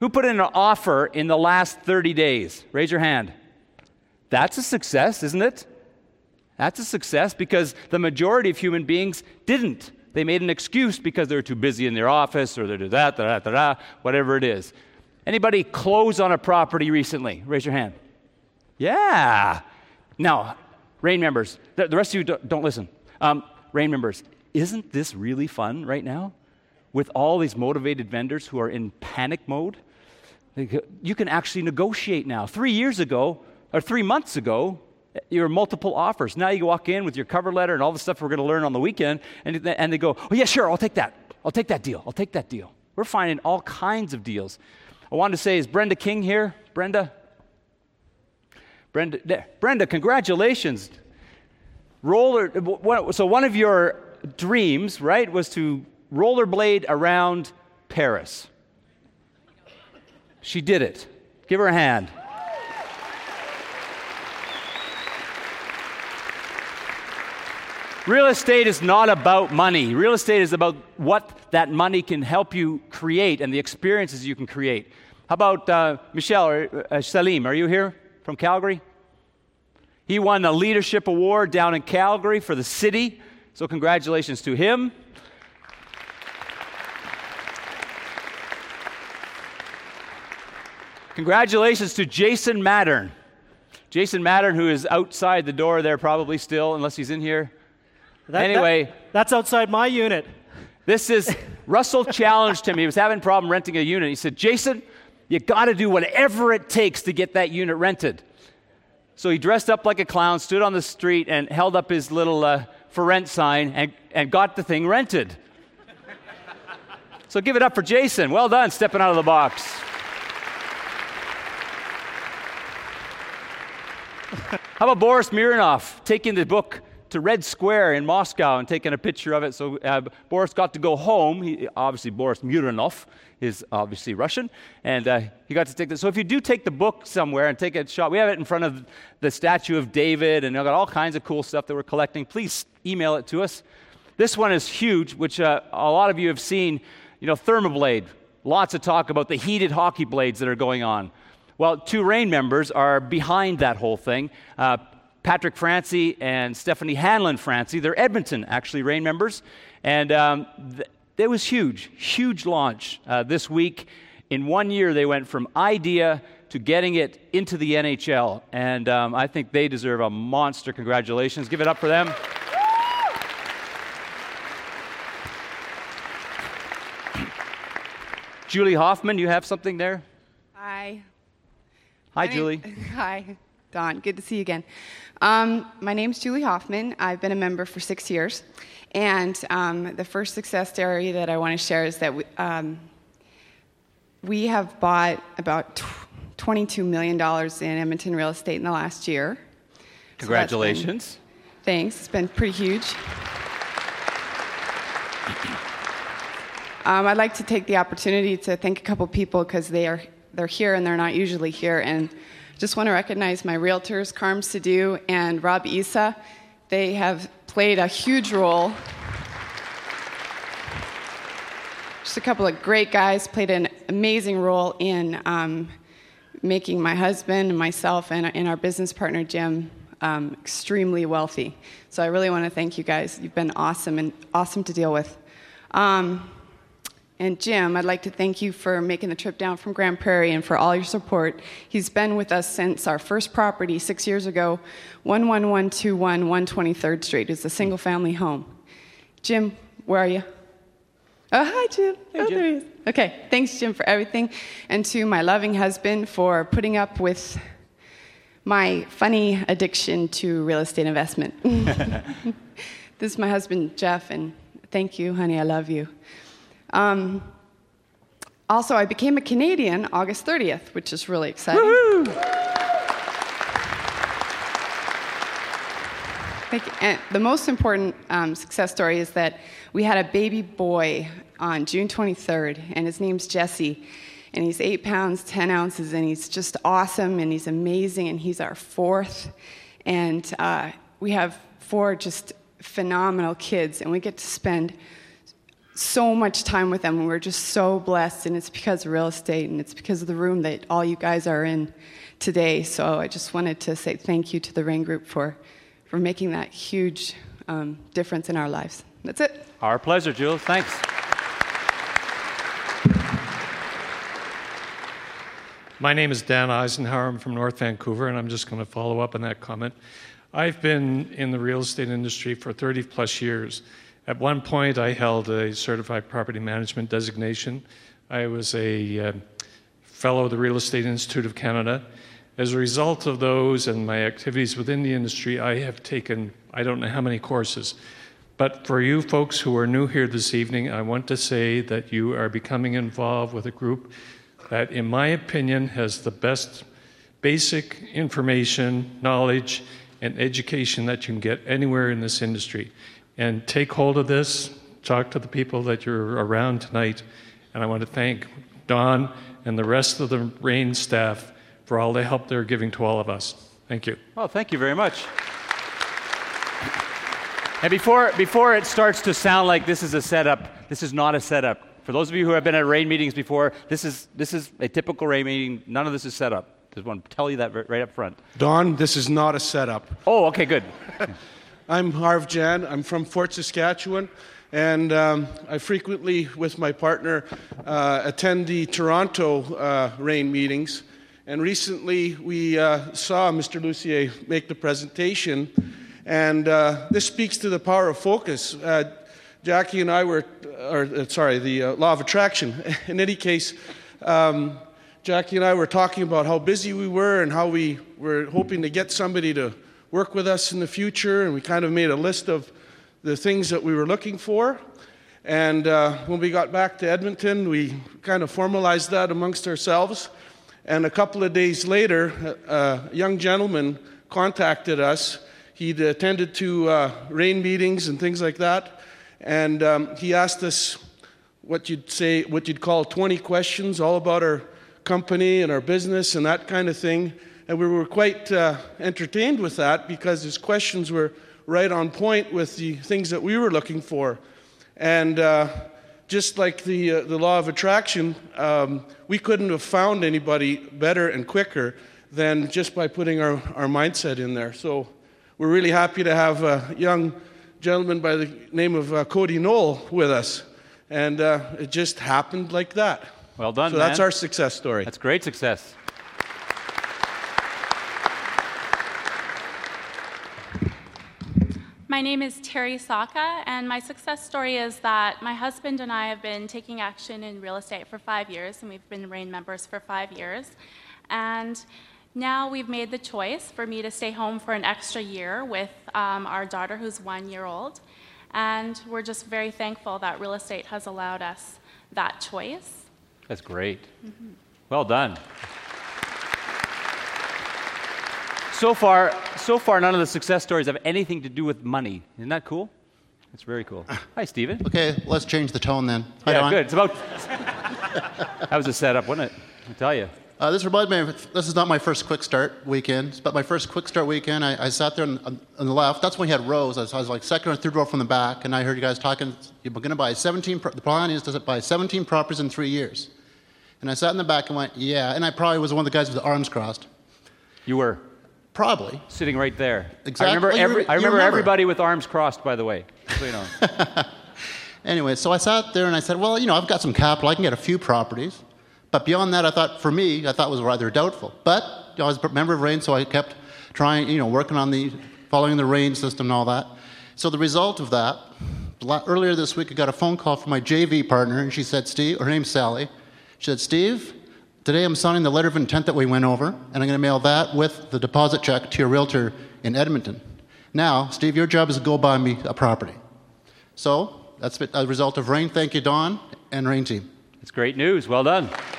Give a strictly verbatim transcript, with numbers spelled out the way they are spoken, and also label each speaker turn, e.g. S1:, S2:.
S1: Who put in an offer in the last thirty days? Raise your hand. That's a success, isn't it? That's a success because the majority of human beings didn't. They made an excuse because they were too busy in their office or they did that, da, da, da, da, whatever it is. Anybody close on a property recently? Raise your hand. Yeah. Now, Rain members, the, the rest of you don't, don't listen. Um, Rain members, isn't this really fun right now? With all these motivated vendors who are in panic mode? You can actually negotiate now. Three years ago, or three months ago, you were multiple offers. Now you walk in with your cover letter and all the stuff we're going to learn on the weekend, and, and they go, oh yeah, sure, I'll take that. I'll take that deal. I'll take that deal. We're finding all kinds of deals. I wanted to say, is Brenda King here? Brenda? Brenda, there. Brenda, congratulations. Roller. So one of your dreams, right, was to rollerblade around Paris. She did it. Give her a hand. Real estate is not about money. Real estate is about what that money can help you create and the experiences you can create. How about uh, Michelle or uh, Salim? Are you here from Calgary? He won a leadership award down in Calgary for the city, so congratulations to him. Congratulations to Jason Mattern. Jason Mattern, who is outside the door there probably still, unless he's in here.
S2: That,
S1: anyway.
S2: That, that's outside my unit.
S1: This is, Russell challenged him. He was having a problem renting a unit. He said, Jason, you got to do whatever it takes to get that unit rented. So he dressed up like a clown, stood on the street, and held up his little uh, for rent sign and, and got the thing rented. So give it up for Jason. Well done, stepping out of the box. How about Boris Mironov taking the book to Red Square in Moscow and taking a picture of it? So uh, Boris got to go home. He, obviously, Boris Mironov is obviously Russian, and uh, he got to take this. So if you do take the book somewhere and take a shot, we have it in front of the statue of David, and we've got all kinds of cool stuff that we're collecting. Please email it to us. This one is huge, which uh, a lot of you have seen. You know, Thermoblade. Lots of talk about the heated hockey blades that are going on. Well, two Rain members are behind that whole thing. Uh, Patrick Francie and Stephanie Hanlon Francie. They're Edmonton, actually, Rain members. And um, th- it was huge, huge launch uh, this week. In one year, they went from idea to getting it into the N H L. And um, I think they deserve a monster congratulations. Give it up for them. Julie Hoffman, you have something there?
S3: Hi.
S1: Hi,
S3: My
S1: Julie.
S3: Name, hi, Don. Good to see you again. Um, my name's Julie Hoffman. I've been a member for six years. And um, the first success story that I want to share is that we, um, we have bought about twenty-two million dollars in Edmonton real estate in the last year.
S1: Congratulations.
S3: So been, thanks. It's been pretty huge. um, I'd like to take the opportunity to thank a couple people because they are they're here and they're not usually here. And just want to recognize my realtors, Carm Sidhu and Rob Issa. They have played a huge role. Just a couple of great guys played an amazing role in um, making my husband and myself and, and our business partner, Jim, um, extremely wealthy. So I really want to thank you guys. You've been awesome and awesome to deal with. Um, And Jim, I'd like to thank you for making the trip down from Grand Prairie and for all your support. He's been with us since our first property six years ago, one one one two one, one twenty-third Street. It's a single-family home. Jim, where are you? Oh, hi, Jim.
S1: Hey,
S3: oh,
S1: Jim.
S3: there he is. Okay, thanks, Jim, for everything. And to my loving husband for putting up with my funny addiction to real estate investment. This is my husband, Jeff, and thank you, honey. I love you. Um, also, I became a Canadian August thirtieth, which is really exciting.
S1: Woohoo!
S3: Thank you. And the most important um, success story is that we had a baby boy on June twenty-third, and his name's Jesse. And he's eight pounds, ten ounces, and he's just awesome, and he's amazing, and he's our fourth. And uh, we have four just phenomenal kids, and we get to spend so much time with them, and we're just so blessed, and it's because of real estate, and it's because of the room that all you guys are in today. So I just wanted to say thank you to the Rain Group for, for making that huge um, difference in our lives. That's it.
S1: Our pleasure, Jules. Thanks.
S4: My name is Dan Eisenhower. I'm from North Vancouver, and I'm just going to follow up on that comment. I've been in the real estate industry for thirty plus years. At one point, I held a certified property management designation. I was a uh, fellow of the Real Estate Institute of Canada. As a result of those and my activities within the industry, I have taken, I don't know how many courses. But for you folks who are new here this evening, I want to say that you are becoming involved with a group that, in my opinion, has the best basic information, knowledge, and education that you can get anywhere in this industry. And take hold of this, talk to the people that you're around tonight, and I want to thank Don and the rest of the RAIN staff for all the help they're giving to all of us. Thank you.
S1: Well, thank you very much. And before, before it starts to sound like this is a setup, this is not a setup. For those of you who have been at RAIN meetings before, this is, this is a typical RAIN meeting. None of this is set up. Just want to tell you that right up front.
S5: Don, this is not a setup.
S1: Oh, okay, good.
S5: I'm Harv Jan. I'm from Fort Saskatchewan, and um, I frequently, with my partner, uh, attend the Toronto uh, RAIN meetings. And recently, we uh, saw Mister Lucier make the presentation, and uh, this speaks to the power of focus. Uh, Jackie and I were, or uh, sorry, the uh, law of attraction. In any case, um, Jackie and I were talking about how busy we were and how we were hoping to get somebody to work with us in the future, and we kind of made a list of the things that we were looking for. And uh, when we got back to Edmonton, we kind of formalized that amongst ourselves. And a couple of days later, a young gentleman contacted us. He'd attended to uh, RAIN meetings and things like that, and um, he asked us what you'd say, what you'd call twenty questions, all about our company and our business and that kind of thing. And we were quite uh, entertained with that because his questions were right on point with the things that we were looking for. And uh, just like the uh, the law of attraction, um, we couldn't have found anybody better and quicker than just by putting our, our mindset in there. So we're really happy to have a young gentleman by the name of uh, Cody Knoll with us. And uh, it just happened like that.
S1: Well done,
S5: So
S1: man.
S5: that's our success story.
S1: That's great success.
S6: My name is Terry Saka, and my success story is that my husband and I have been taking action in real estate for five years, and we've been RAIN members for five years. And now we've made the choice for me to stay home for an extra year with um, our daughter, who's one year old. And we're just very thankful that real estate has allowed us that choice.
S1: That's great. Mm-hmm. Well done. So far, so far, none of the success stories have anything to do with money. Isn't that cool? That's very cool. Hi, Stephen.
S7: Okay, let's change the tone then. Hi,
S1: Yeah,
S7: Don.
S1: good. It's about. That was a setup, wasn't it? I tell you.
S7: Uh, this reminds me of, this is not my first quick start weekend, but my first quick start weekend, I, I sat there on, on the left. That's when we had rows. I was, I was like second or third row from the back, and I heard you guys talking. You're going to buy seventeen. Pro- the plan is to buy seventeen properties in three years. And I sat in the back and went, yeah. And I probably was one of the guys with the arms crossed.
S1: You were
S7: Probably.
S1: sitting right there.
S7: Exactly.
S1: I remember,
S7: Well, you
S1: every,
S7: re-
S1: I
S7: you
S1: remember,
S7: remember.
S1: everybody with arms crossed, by the way. So you know.
S7: Anyway, so I sat there and I said, well, you know, I've got some capital. I can get a few properties. But beyond that, I thought, for me, I thought it was rather doubtful. But you know, I was a member of RAIN, so I kept trying, you know, working on the, following the RAIN system and all that. So the result of that, earlier this week, I got a phone call from my J V partner, and she said, Steve, her name's Sally. She said, Steve, today I'm signing the letter of intent that we went over, and I'm going to mail that with the deposit check to your realtor in Edmonton. Now, Steve, your job is to go buy me a property. So that's a result of RAIN. Thank you, Don, and RAIN team.
S1: It's great news. Well done.